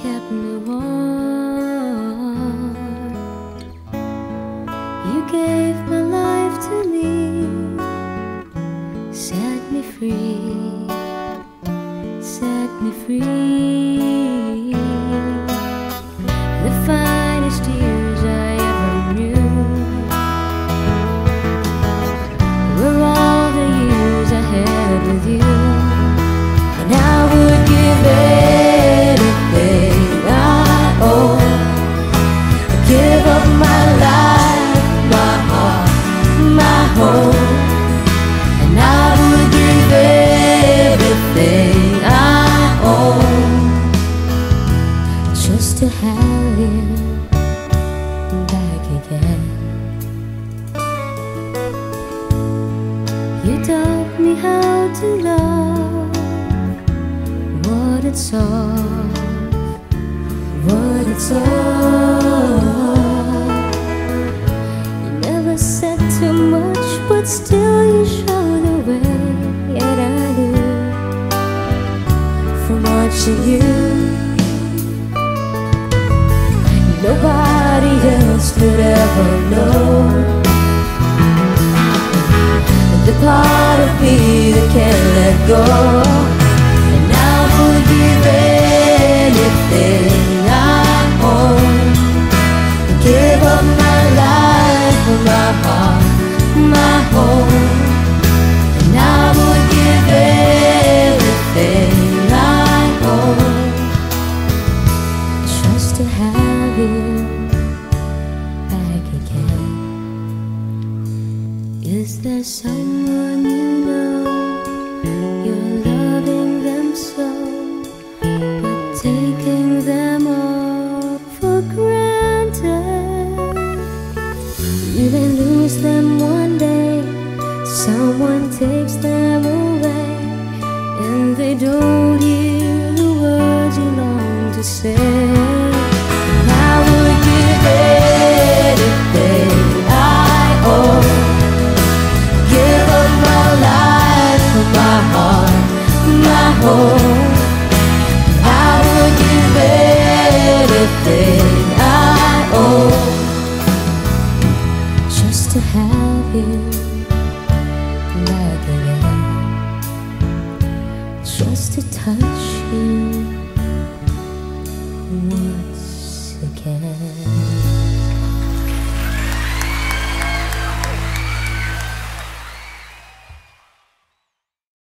kept me warm. You gave my life to me, set me free, set me free. The finest years I ever knew were all the years I had with you. And I would give anything I own, I'd give up my life, my heart, my home. And I would give everything I own just to have you back again. You taught me how to love, what it's all, what it's all. You never said too much, but still you showed the way. Yet I knew from watching you, nobody else could ever know the part of me that can't let go. And I would give anything I own, give up my life, my heart, my home. And I would give everything I own just to have you back again. Is there someone you know, you're loving them so, but taking them all for granted? You may lose them one day, someone takes them away, and they don't hear the words you long to say. I would give anything I own, give up my life, my heart, my home. I would give anything I own just to have you back again, just to touch you once again.